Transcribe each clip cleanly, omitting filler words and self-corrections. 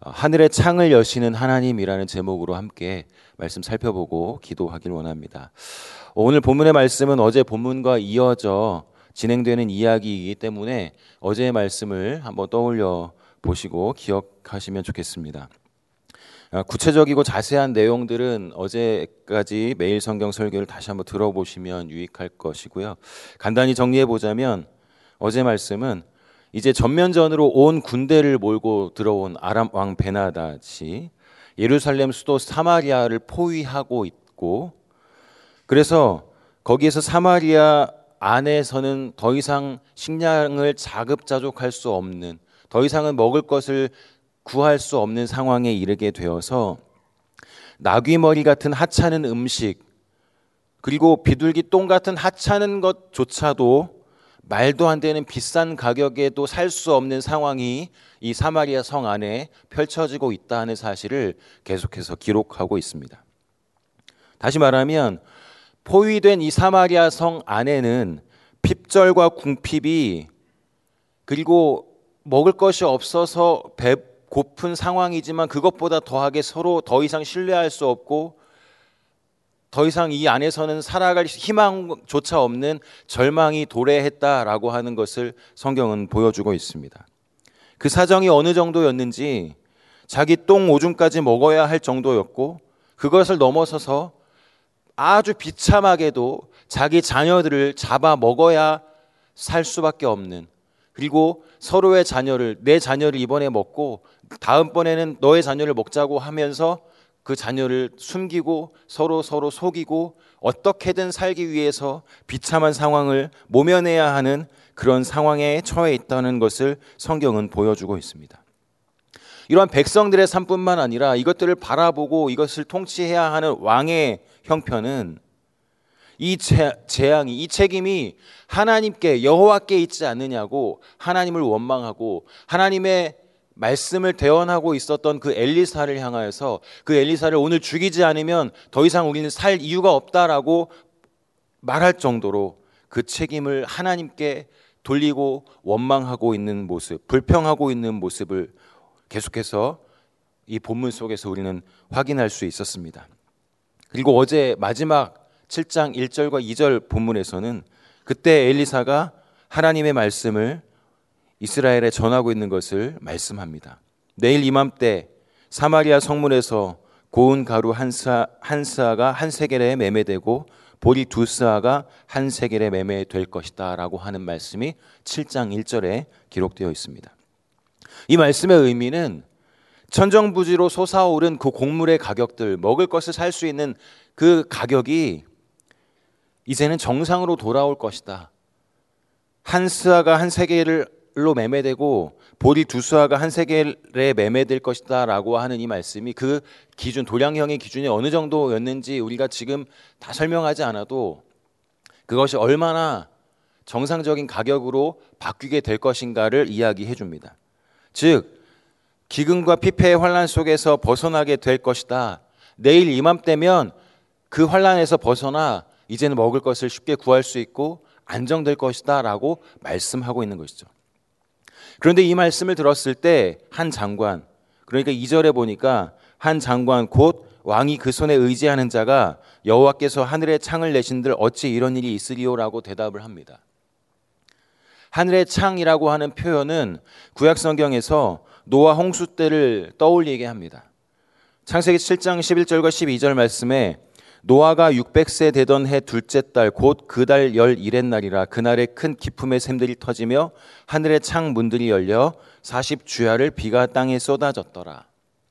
하늘의 창을 여시는 하나님이라는 제목으로 함께 말씀 살펴보고 기도하길 원합니다. 오늘 본문의 말씀은 어제 본문과 이어져 진행되는 이야기이기 때문에 어제의 말씀을 한번 떠올려 보시고 기억하시면 좋겠습니다. 구체적이고 자세한 내용들은 어제까지 매일 성경 설교를 다시 한번 들어보시면 유익할 것이고요. 간단히 정리해 보자면 어제 말씀은 이제 전면전으로 온 군대를 몰고 들어온 아람 왕 베나닷이 예루살렘 수도 사마리아를 포위하고 있고, 그래서 거기에서 사마리아 안에서는 더 이상 식량을 자급자족할 수 없는, 더 이상은 먹을 것을 구할 수 없는 상황에 이르게 되어서 나귀머리 같은 하찮은 음식, 그리고 비둘기 똥 같은 하찮은 것조차도 말도 안 되는 비싼 가격에도 살 수 없는 상황이 이 사마리아 성 안에 펼쳐지고 있다는 사실을 계속해서 기록하고 있습니다. 다시 말하면 포위된 이 사마리아 성 안에는 핍절과 궁핍이, 그리고 먹을 것이 없어서 고픈 상황이지만 그것보다 더하게 서로 더 이상 신뢰할 수 없고 더 이상 이 안에서는 살아갈 희망조차 없는 절망이 도래했다라고 하는 것을 성경은 보여주고 있습니다. 그 사정이 어느 정도였는지 자기 똥 오줌까지 먹어야 할 정도였고, 그것을 넘어서서 아주 비참하게도 자기 자녀들을 잡아 먹어야 살 수밖에 없는, 그리고 서로의 자녀를, 내 자녀를 이번에 먹고 다음번에는 너의 자녀를 먹자고 하면서 그 자녀를 숨기고 서로 속이고 어떻게든 살기 위해서 비참한 상황을 모면해야 하는 그런 상황에 처해 있다는 것을 성경은 보여주고 있습니다. 이러한 백성들의 삶뿐만 아니라 이것들을 바라보고 이것을 통치해야 하는 왕의 형편은 이 재앙이, 이 책임이 하나님께, 여호와께 있지 않느냐고 하나님을 원망하고 하나님의 말씀을 대언하고 있었던 그 엘리사를 향하여서 그 엘리사를 오늘 죽이지 않으면 더 이상 우리는 살 이유가 없다라고 말할 정도로 그 책임을 하나님께 돌리고 원망하고 있는 모습, 불평하고 있는 모습을 계속해서 이 본문 속에서 우리는 확인할 수 있었습니다. 그리고 어제 마지막 7장 1절과 2절 본문에서는 그때 엘리사가 하나님의 말씀을 이스라엘에 전하고 있는 것을 말씀합니다. 내일 이맘때 사마리아 성문에서 고운 가루 한 스아가 한 세겔에 매매되고 보리 두 스아가 한 세겔에 매매될 것이다 라고 하는 말씀이 7장 1절에 기록되어 있습니다. 이 말씀의 의미는 천정부지로 솟아오른 그 곡물의 가격들, 먹을 것을 살 수 있는 그 가격이 이제는 정상으로 돌아올 것이다. 한 스아가 한 세겔로 매매되고 보리 두 스아가 한 세겔에 매매될 것이다 라고 하는 이 말씀이 그 기준, 도량형의 기준이 어느 정도였는지 우리가 지금 다 설명하지 않아도 그것이 얼마나 정상적인 가격으로 바뀌게 될 것인가를 이야기해 줍니다. 즉 기근과 피폐의 환란 속에서 벗어나게 될 것이다. 내일 이맘때면 그 환란에서 벗어나 이제는 먹을 것을 쉽게 구할 수 있고 안정될 것이다 라고 말씀하고 있는 것이죠. 그런데 이 말씀을 들었을 때 한 장관, 그러니까 2절에 보니까 한 장관 곧 왕이 그 손에 의지하는 자가 여호와께서 하늘의 창을 내신들 어찌 이런 일이 있으리요라고 대답을 합니다. 하늘의 창이라고 하는 표현은 구약 성경에서 노아 홍수 때를 떠올리게 합니다. 창세기 7장 11절과 12절 말씀에 노아가 600세 되던 해 둘째 달 곧 그 달 11의 날이라 그날에 큰 기품의 샘들이 터지며 하늘의 창 문들이 열려 40주야를 비가 땅에 쏟아졌더라.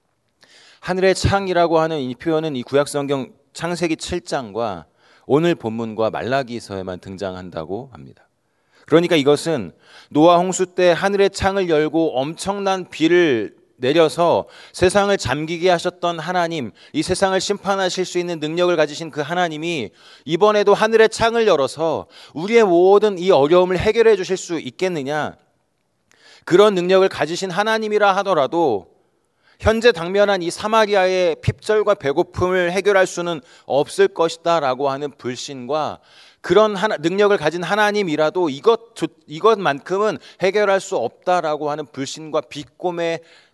하늘의 창이라고 하는 이 표현은 이 구약 성경 창세기 7장과 오늘 본문과 말라기서에만 등장한다고 합니다. 그러니까 이것은 노아 홍수 때 하늘의 창을 열고 엄청난 비를 내려서 세상을 잠기게 하셨던 하나님, 이 세상을 심판하실 수 있는 능력을 가지신 그 하나님이 이번에도 하늘의 창을 열어서 우리의 모든 이 어려움을 해결해 주실 수 있겠느냐? 그런 능력을 가지신 하나님이라 하더라도 현재 당면한 이 사마리아의 핍절과 배고픔을 해결할 수는 없을 것이다 라고 하는 불신과 그런 능력을 가진 하나님이라도 이것만큼은 해결할 수 없다라고 하는 불신과 비꼼의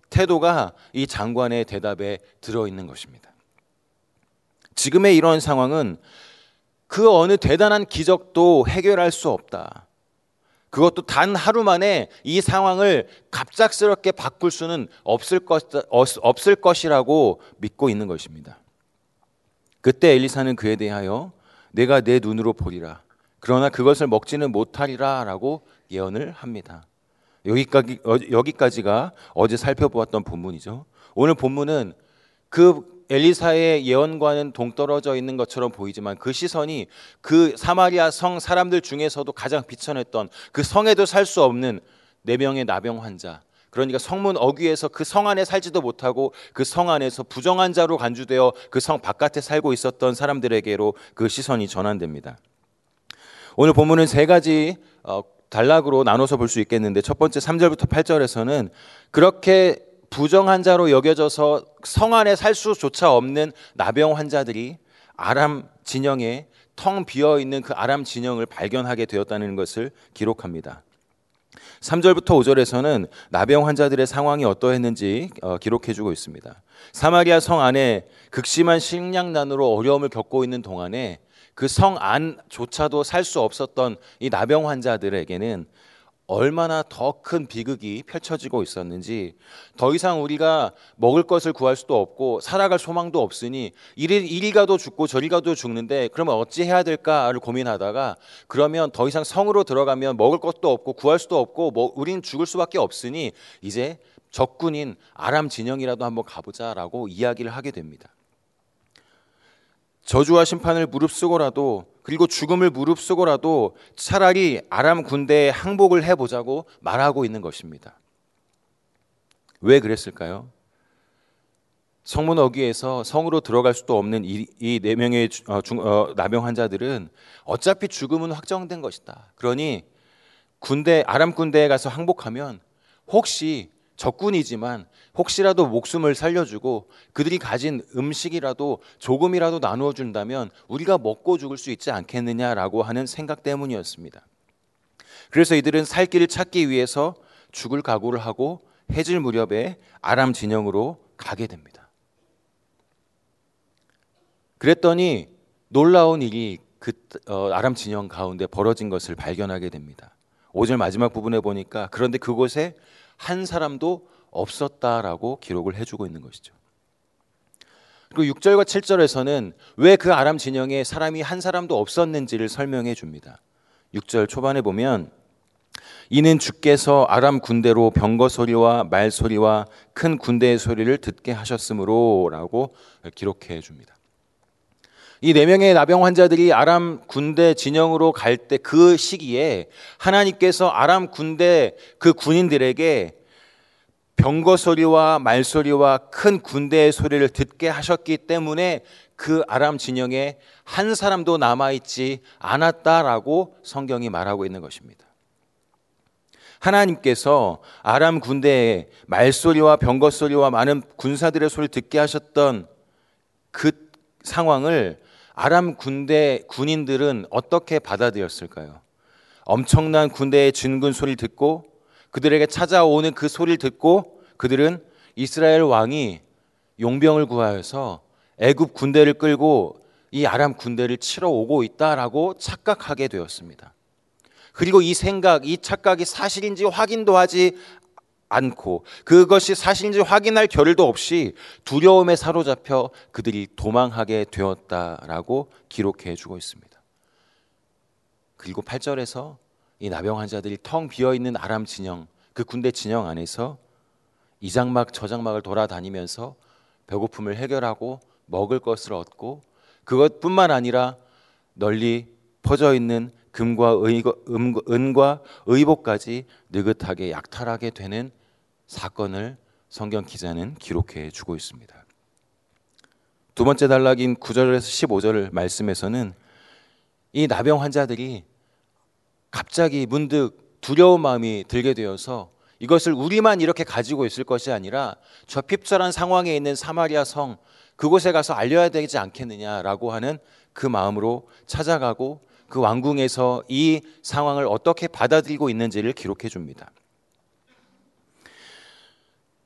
태도가 이 장관의 대답에 들어있는 것입니다. 지금의 이런 상황은 그 어느 대단한 기적도 해결할 수 없다. 그것도 단 하루 만에 이 상황을 갑작스럽게 바꿀 수는 없을 것이라고 믿고 있는 것입니다. 그때 엘리사는 그에 대하여 내가 내 눈으로 보리라. 그러나 그것을 먹지는 못하리라 라고 예언을 합니다. 여기까지가 어제 살펴보았던 본문이죠. 오늘 본문은 그 엘리사의 예언과는 동떨어져 있는 것처럼 보이지만 그 시선이 그 사마리아 성 사람들 중에서도 가장 비천했던 그 성에도 살 수 없는 4명의 나병 환자, 그러니까 성문 어귀에서 그 성 안에 살지도 못하고 그 성 안에서 부정한 자로 간주되어 그 성 바깥에 살고 있었던 사람들에게로 그 시선이 전환됩니다. 오늘 본문은 3가지 단락으로 나눠서 볼 수 있겠는데, 첫 번째 3절부터 8절에서는 그렇게 부정한 자로 여겨져서 성 안에 살 수조차 없는 나병 환자들이 아람 진영에 텅 비어있는 그 아람 진영을 발견하게 되었다는 것을 기록합니다. 3절부터 5절에서는 나병 환자들의 상황이 어떠했는지 기록해주고 있습니다. 사마리아 성 안에 극심한 식량난으로 어려움을 겪고 있는 동안에 그 성 안조차도 살 수 없었던 이 나병 환자들에게는 얼마나 더 큰 비극이 펼쳐지고 있었는지, 더 이상 우리가 먹을 것을 구할 수도 없고 살아갈 소망도 없으니 이리 가도 죽고 저리 가도 죽는데 그러면 어찌 해야 될까를 고민하다가, 그러면 더 이상 성으로 들어가면 먹을 것도 없고 구할 수도 없고 우린 죽을 수밖에 없으니 이제 적군인 아람 진영이라도 한번 가보자라고 이야기를 하게 됩니다. 저주와 심판을 무릅쓰고라도, 그리고 죽음을 무릅쓰고라도 차라리 아람 군대에 항복을 해보자고 말하고 있는 것입니다. 왜 그랬을까요? 성문 어귀에서 성으로 들어갈 수도 없는 이 4명의 나병 환자들은 어차피 죽음은 확정된 것이다. 그러니 아람 군대에 가서 항복하면 혹시 적군이지만 혹시라도 목숨을 살려주고 그들이 가진 음식이라도 조금이라도 나누어 준다면 우리가 먹고 죽을 수 있지 않겠느냐라고 하는 생각 때문이었습니다. 그래서 이들은 살 길을 찾기 위해서 죽을 각오를 하고 해질 무렵에 아람 진영으로 가게 됩니다. 그랬더니 놀라운 일이 그 아람 진영 가운데 벌어진 것을 발견하게 됩니다. 5절 마지막 부분에 보니까 그런데 그곳에 한 사람도 없었다라고 기록을 해주고 있는 것이죠. 그리고 6절과 7절에서는 왜 그 아람 진영에 사람이 한 사람도 없었는지를 설명해 줍니다. 6절 초반에 보면 이는 주께서 아람 군대로 병거 소리와 말 소리와 큰 군대의 소리를 듣게 하셨으므로 라고 기록해 줍니다. 이 4명의 나병 환자들이 아람 군대 진영으로 갈 때 그 시기에 하나님께서 아람 군대 그 군인들에게 병거 소리와 말 소리와 큰 군대의 소리를 듣게 하셨기 때문에 그 아람 진영에 한 사람도 남아있지 않았다라고 성경이 말하고 있는 것입니다. 하나님께서 아람 군대의 말소리와 병거 소리와 많은 군사들의 소리를 듣게 하셨던 그 상황을 아람 군대 군인들은 어떻게 받아들였을까요? 엄청난 군대의 진군 소리를 듣고 그들에게 찾아오는 그 소리를 듣고 그들은 이스라엘 왕이 용병을 구하여서 애굽 군대를 끌고 이 아람 군대를 치러 오고 있다라고 착각하게 되었습니다. 그리고 이 착각이 사실인지 확인도 하지 않고 그것이 사실인지 확인할 겨를도 없이 두려움에 사로잡혀 그들이 도망하게 되었다라고 기록해 주고 있습니다. 그리고 8절에서 이 나병 환자들이 텅 비어있는 아람 진영, 그 군대 진영 안에서 이 장막 저 장막을 돌아다니면서 배고픔을 해결하고 먹을 것을 얻고 그것뿐만 아니라 널리 퍼져 있는 금과 은과 의복까지 느긋하게 약탈하게 되는 사건을 성경 기자는 기록해 주고 있습니다. 두 번째 단락인 9절에서 15절 말씀에서는 이 나병 환자들이 갑자기 문득 두려운 마음이 들게 되어서 이것을 우리만 이렇게 가지고 있을 것이 아니라 저 핍절한 상황에 있는 사마리아 성 그곳에 가서 알려야 되지 않겠느냐라고 하는 그 마음으로 찾아가고 그 왕궁에서 이 상황을 어떻게 받아들이고 있는지를 기록해 줍니다.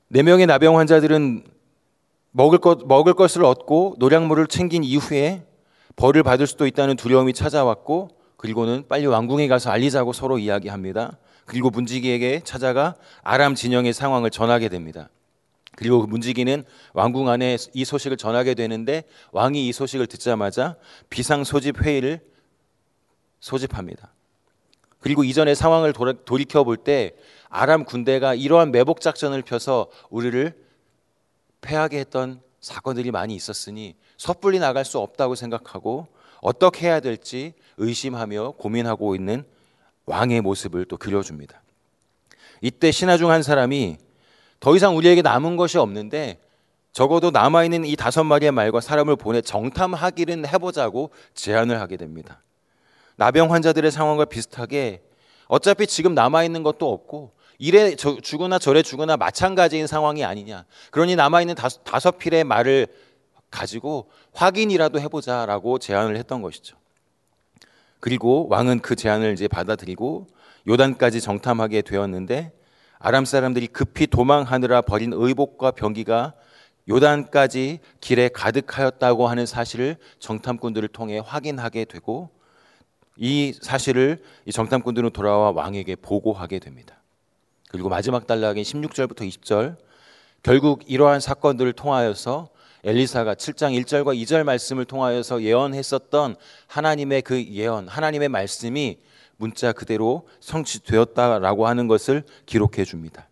4명의 나병 환자들은 먹을 것을 얻고 노량물을 챙긴 이후에 벌을 받을 수도 있다는 두려움이 찾아왔고, 그리고는 빨리 왕궁에 가서 알리자고 서로 이야기합니다. 그리고 문지기에게 찾아가 아람 진영의 상황을 전하게 됩니다. 그리고 문지기는 왕궁 안에 이 소식을 전하게 되는데, 왕이 이 소식을 듣자마자 비상소집 회의를 소집합니다. 그리고 이전의 상황을 돌이켜 볼 때 아람 군대가 이러한 매복 작전을 펴서 우리를 패하게 했던 사건들이 많이 있었으니 섣불리 나갈 수 없다고 생각하고 어떻게 해야 될지 의심하며 고민하고 있는 왕의 모습을 또 그려줍니다. 이때 신하 중 한 사람이 더 이상 우리에게 남은 것이 없는데 적어도 남아있는 이 5마리의 말과 사람을 보내 정탐하기는 해보자고 제안을 하게 됩니다. 나병 환자들의 상황과 비슷하게 어차피 지금 남아있는 것도 없고 이래 죽으나 저래 죽으나 마찬가지인 상황이 아니냐. 그러니 남아있는 5필의 말을 가지고 확인이라도 해보자라고 제안을 했던 것이죠. 그리고 왕은 그 제안을 이제 받아들이고 요단까지 정탐하게 되었는데, 아람 사람들이 급히 도망하느라 버린 의복과 병기가 요단까지 길에 가득하였다고 하는 사실을 정탐꾼들을 통해 확인하게 되고, 이 사실을 이 정탐꾼들은 돌아와 왕에게 보고하게 됩니다. 그리고 마지막 단락인 16절부터 20절, 결국 이러한 사건들을 통하여서 엘리사가 7장 1절과 2절 말씀을 통하여서 예언했었던 하나님의 그 예언, 하나님의 말씀이 문자 그대로 성취되었다라고 하는 것을 기록해 줍니다.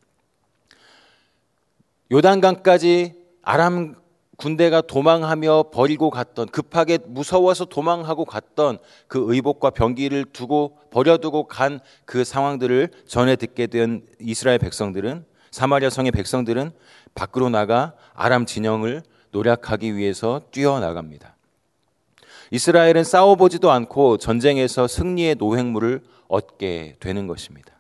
요단강까지 아람 군대가 도망하며 버리고 갔던, 급하게 무서워서 도망하고 갔던 그 의복과 병기를 버려두고 간 그 상황들을 전해 듣게 된 이스라엘 백성들은, 사마리아 성의 백성들은 밖으로 나가 아람 진영을 노략하기 위해서 뛰어나갑니다. 이스라엘은 싸워보지도 않고 전쟁에서 승리의 노획물을 얻게 되는 것입니다.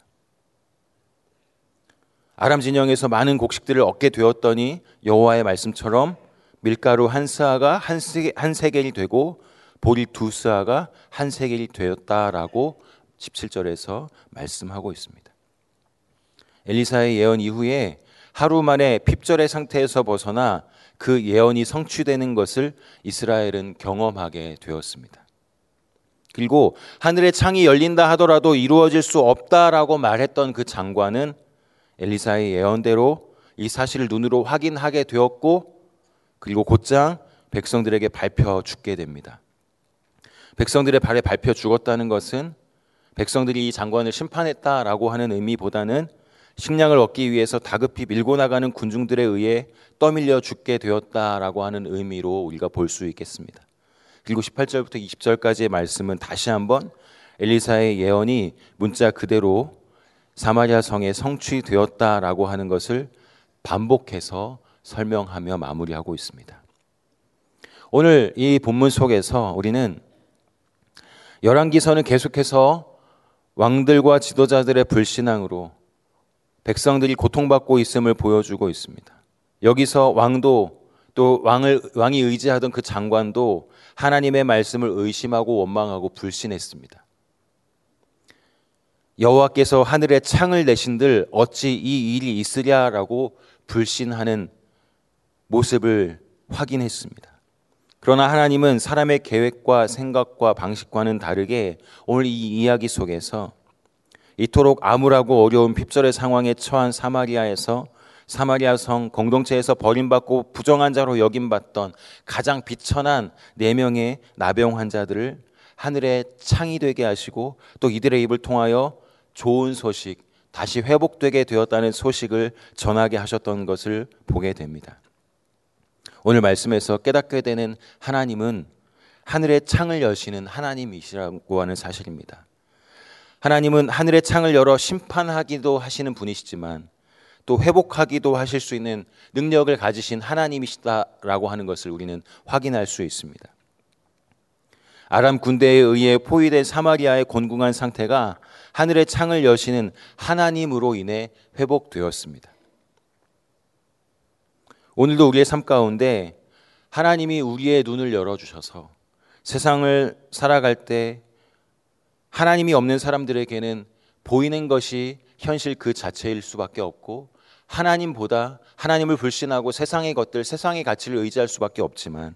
아람 진영에서 많은 곡식들을 얻게 되었더니 여호와의 말씀처럼 밀가루 한 스아가 한 세겔이 되고 보리 2스아가 한 세겔이 되었다라고 17절에서 말씀하고 있습니다. 엘리사의 예언 이후에 하루 만에 핍절의 상태에서 벗어나 그 예언이 성취되는 것을 이스라엘은 경험하게 되었습니다. 그리고 하늘의 창이 열린다 하더라도 이루어질 수 없다라고 말했던 그 장관은 엘리사의 예언대로 이 사실을 눈으로 확인하게 되었고, 그리고 곧장 백성들에게 밟혀 죽게 됩니다. 백성들의 발에 밟혀 죽었다는 것은 백성들이 이 장관을 심판했다라고 하는 의미보다는 식량을 얻기 위해서 다급히 밀고 나가는 군중들에 의해 떠밀려 죽게 되었다라고 하는 의미로 우리가 볼 수 있겠습니다. 그리고 18절부터 20절까지의 말씀은 다시 한번 엘리사의 예언이 문자 그대로 사마리아 성에 성취되었다라고 하는 것을 반복해서 설명하며 마무리하고 있습니다. 오늘 이 본문 속에서 우리는 열왕기서는 계속해서 왕들과 지도자들의 불신앙으로 백성들이 고통받고 있음을 보여주고 있습니다. 여기서 왕도 또 왕이 의지하던 그 장관도 하나님의 말씀을 의심하고 원망하고 불신했습니다. 여호와께서 하늘에 창을 내신들 어찌 이 일이 있으랴라고 불신하는 모습을 확인했습니다. 그러나 하나님은 사람의 계획과 생각과 방식과는 다르게 오늘 이 이야기 속에서 이토록 암울하고 어려운 핍절의 상황에 처한 사마리아에서, 사마리아 성 공동체에서 버림받고 부정한 자로 여김받던 가장 비천한 4명의 나병 환자들을 하늘의 창이 되게 하시고 또 이들의 입을 통하여 좋은 소식, 다시 회복되게 되었다는 소식을 전하게 하셨던 것을 보게 됩니다. 오늘 말씀에서 깨닫게 되는 하나님은 하늘의 창을 여시는 하나님이시라고 하는 사실입니다. 하나님은 하늘의 창을 열어 심판하기도 하시는 분이시지만 또 회복하기도 하실 수 있는 능력을 가지신 하나님이시다라고 하는 것을 우리는 확인할 수 있습니다. 아람 군대에 의해 포위된 사마리아의 곤궁한 상태가 하늘의 창을 여시는 하나님으로 인해 회복되었습니다. 오늘도 우리의 삶 가운데 하나님이 우리의 눈을 열어주셔서 세상을 살아갈 때 하나님이 없는 사람들에게는 보이는 것이 현실 그 자체일 수밖에 없고, 하나님보다 하나님을 불신하고 세상의 것들, 세상의 가치를 의지할 수밖에 없지만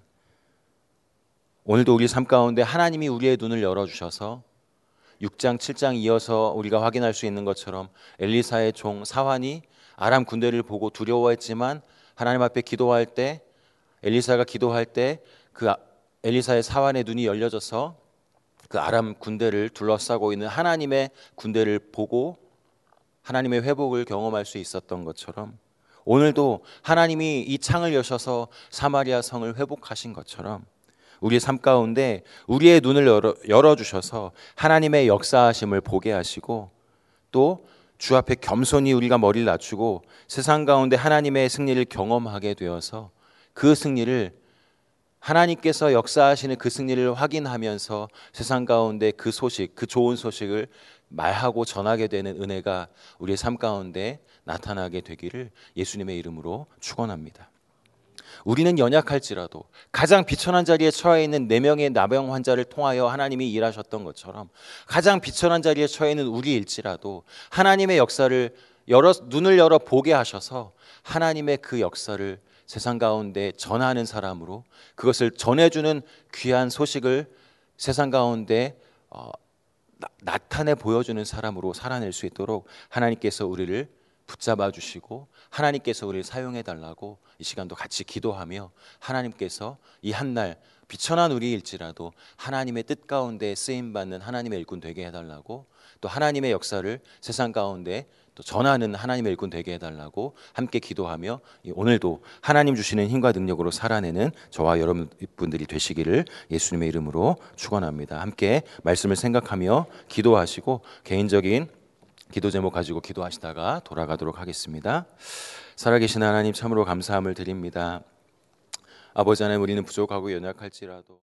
오늘도 우리 삶 가운데 하나님이 우리의 눈을 열어주셔서 6장, 7장 이어서 우리가 확인할 수 있는 것처럼 엘리사의 종 사환이 아람 군대를 보고 두려워했지만 하나님 앞에 기도할 때, 엘리사가 기도할 때 그 엘리사의 사환의 눈이 열려져서 그 아람 군대를 둘러싸고 있는 하나님의 군대를 보고 하나님의 회복을 경험할 수 있었던 것처럼 오늘도 하나님이 이 창을 여셔서 사마리아 성을 회복하신 것처럼 우리의 삶 가운데 우리의 눈을 열어주셔서 하나님의 역사하심을 보게 하시고 또 주 앞에 겸손히 우리가 머리를 낮추고 세상 가운데 하나님의 승리를 경험하게 되어서 그 승리를 하나님께서 역사하시는 그 승리를 확인하면서 세상 가운데 그 소식, 그 좋은 소식을 말하고 전하게 되는 은혜가 우리의 삶 가운데 나타나게 되기를 예수님의 이름으로 축원합니다. 우리는 연약할지라도 가장 비천한 자리에 처해 있는 4명의 나병 환자를 통하여 하나님이 일하셨던 것처럼 가장 비천한 자리에 처해 있는 우리일지라도 하나님의 역사를 눈을 열어 보게 하셔서 하나님의 그 역사를 세상 가운데 전하는 사람으로 그것을 전해주는 귀한 소식을 세상 가운데 나타내 보여주는 사람으로 살아낼 수 있도록 하나님께서 우리를 붙잡아 주시고 하나님께서 우리를 사용해 달라고 이 시간도 같이 기도하며 하나님께서 이 한날 비천한 우리일지라도 하나님의 뜻 가운데 쓰임받는 하나님의 일꾼 되게 해달라고 또 하나님의 역사를 세상 가운데 또 전하는 하나님의 일꾼 되게 해달라고 함께 기도하며 오늘도 하나님 주시는 힘과 능력으로 살아내는 저와 여러분들이 되시기를 예수님의 이름으로 축원합니다. 함께 말씀을 생각하며 기도하시고 개인적인 기도 제목 가지고 기도하시다가 돌아가도록 하겠습니다. 살아계신 하나님 참으로 감사함을 드립니다. 아버지 하나님, 우리는 부족하고 연약할지라도